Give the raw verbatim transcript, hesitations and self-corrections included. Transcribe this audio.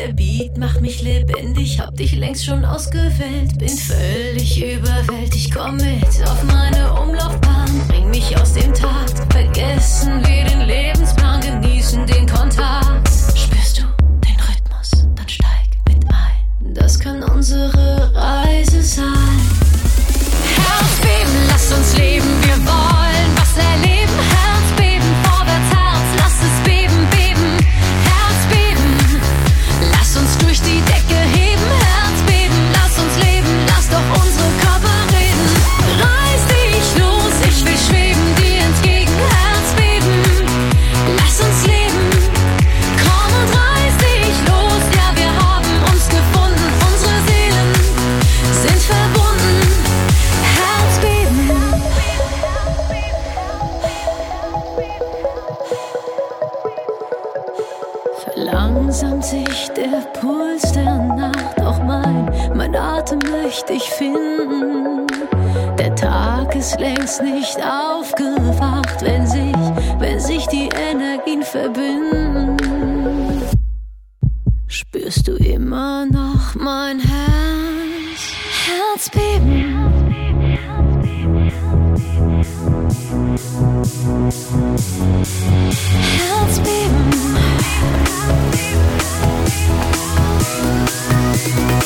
Der Beat macht mich lebendig, hab dich längst schon ausgewählt. Bin völlig überwältigt, komm mit auf meine Umlaufbahn. Bring mich aus dem Takt, vergessen wir den Lebensplan, genießen den Kontakt. Spürst du den Rhythmus, dann steig mit ein. Das kann unsere Reise sein. Herzbeben, lass uns leben, wir wollen was erleben. Herzbeben, vorwärts Herz, lass es beben, beben. Herzbeben, lass uns durch die Decke heben. Herzbeben, lass uns leben, lass doch unsere Körper reden. Reiß dich los, ich will schweben dir entgegen. Herzbeben, lass uns leben. Komm und reiß dich los, ja wir haben uns gefunden. Unsere Seelen sind verbunden. Herzbeben. Verlangsamt sich der Puls der Nacht, auch mein, mein Atem möchte ich finden. Der Tag ist längst nicht aufgewacht, wenn sich, wenn sich die Energien verbinden. Spürst du immer noch mein Herz? Herzbeben. Herzbeben.